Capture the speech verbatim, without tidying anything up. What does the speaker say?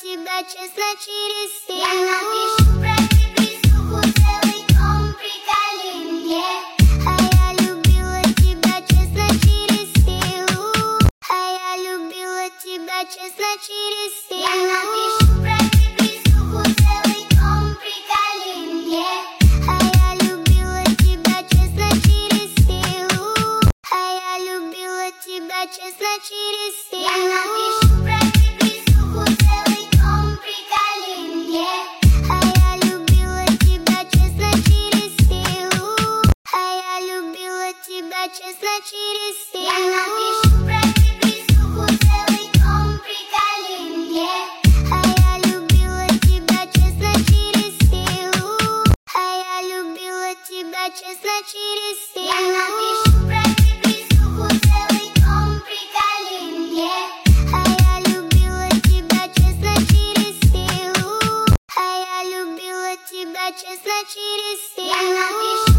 тебя честно через силу. Я напишу про депрессуху целый том, приколи мне. А я любила тебя честно через силу. А я любила тебя честно через силу. Я напишу про депрессуху целый том, приколи мне. А я любила тебя честно через силу. А я любила тебя честно через силу. Я напишу про депрессуху целый том, приколи мне. А я любила тебя честно через силу. А я любила тебя честно через силу. Я напишу про депрессуху целый том, приколи мне. А я любила тебя честно через силу. А я любила тебя честно через силу. Я напишу про депрессуху целый том, приколи мне. А я любила тебя честно через силу. А я любила тебя честно через силу. Я напишу